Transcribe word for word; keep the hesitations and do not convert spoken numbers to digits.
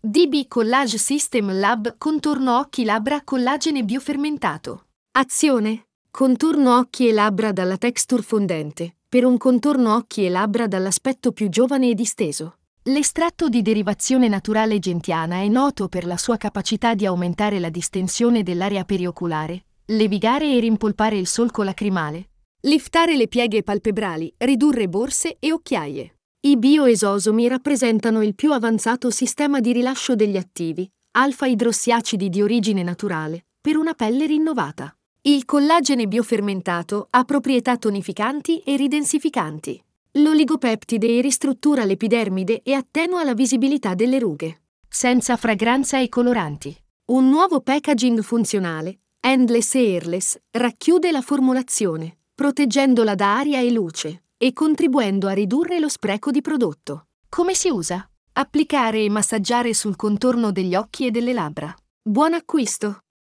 D B Collage System Lab Contorno occhi labbra collagene biofermentato. Azione: contorno occhi e labbra dalla texture fondente, per un contorno occhi e labbra dall'aspetto più giovane e disteso. L'estratto di derivazione naturale gentiana è noto per la sua capacità di aumentare la distensione dell'area perioculare, levigare e rimpolpare il solco lacrimale, liftare le pieghe palpebrali, ridurre borse e occhiaie. I bioesosomi rappresentano il più avanzato sistema di rilascio degli attivi, alfa-idrossiacidi di origine naturale, per una pelle rinnovata. Il collagene biofermentato ha proprietà tonificanti e ridensificanti. L'oligopeptide ristruttura l'epidermide e attenua la visibilità delle rughe. Senza fragranza e coloranti. Un nuovo packaging funzionale, endless e airless, racchiude la formulazione, proteggendola da aria e luce e contribuendo a ridurre lo spreco di prodotto. Come si usa? Applicare e massaggiare sul contorno degli occhi e delle labbra. Buon acquisto!